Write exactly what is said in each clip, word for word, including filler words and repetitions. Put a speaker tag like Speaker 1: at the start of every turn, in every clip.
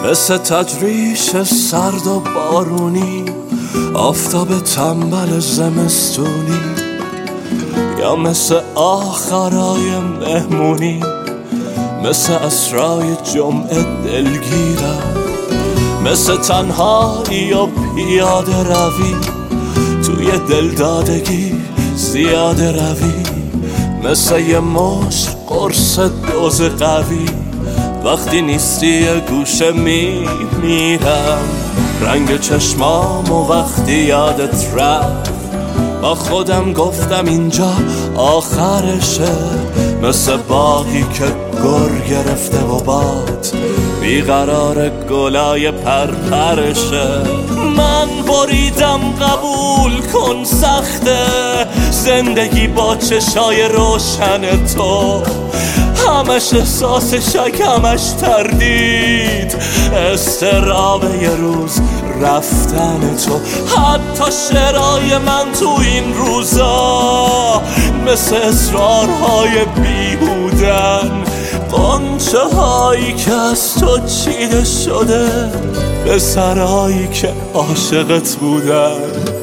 Speaker 1: مثل تجریش سرد و بارونی، آفتاب تنبل زمستونی، یا مثل آخرای مهمونی، مثل اسرای جمعه دلگیرم، مثل تنهایی و پیاده روی توی دلدادگی زیاده روی، مثل یه مشت قرص دوز قوی وقتی نیستی یه گوشه می میرم. رنگ چشمام و وقتی یادت رفت با خودم گفتم اینجا آخرشه، مثل باقی که گر گرفته و باد بیقرار گلای پرپرشه. من بریدم قبول کن سخته زندگی با چشای روشن تو، همش احساس شک همش تردید، استراب یه روز رفتن تو. حتی شعرهای من تو این روزا مثل اصرارهای بیهودن، قنچه هایی که از تو چیده شده به سرایی که عاشقت بودن.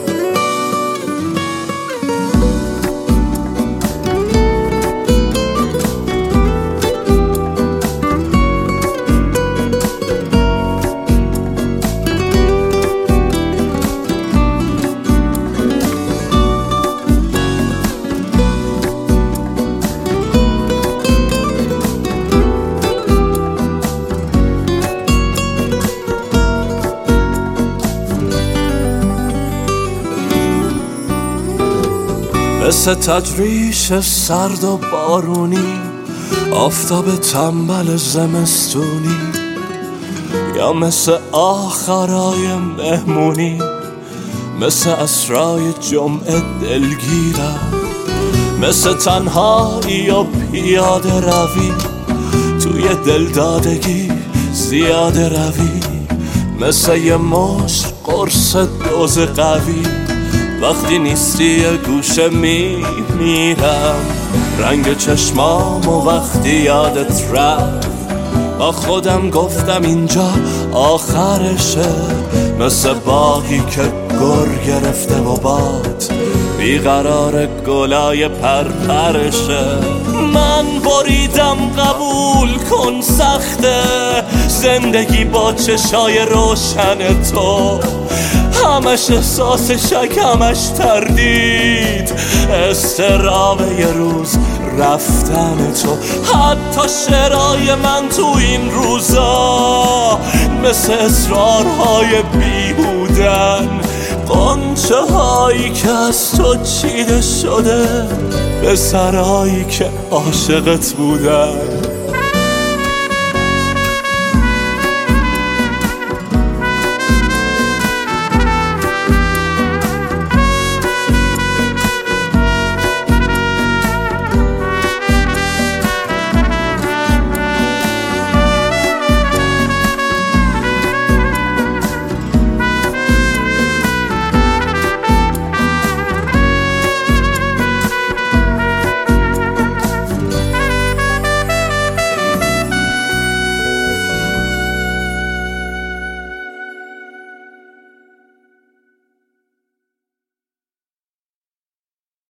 Speaker 1: مثل تجریش سرد و بارونی، آفتاب تنبل زمستونی، یا مثل آخرای مهمونی، مثل اسرای جمعه دلگیرم، مثل تنهایی و پیاده روی توی دلدادگی زیاده روی، مثل یه مشت قرص دوز قوی وقتی نیستی یه گوشه می میرم. رنگ چشمام و وقتی یادت رفت با خودم گفتم اینجا آخرشه، مثل باقی که گر گرفته و باد بیقرار گلای پرپرشه. من بریدم قبول کن سخته زندگی با چشای روشن تو، همش احساس شک همش تردید، استراب یه روز رفتن تو. حتی شعرهای من تو این روزا مثل اصرارهای بیهودن، قنچه هایی که از تو چیده شده به سرایی که عاشقت بودن.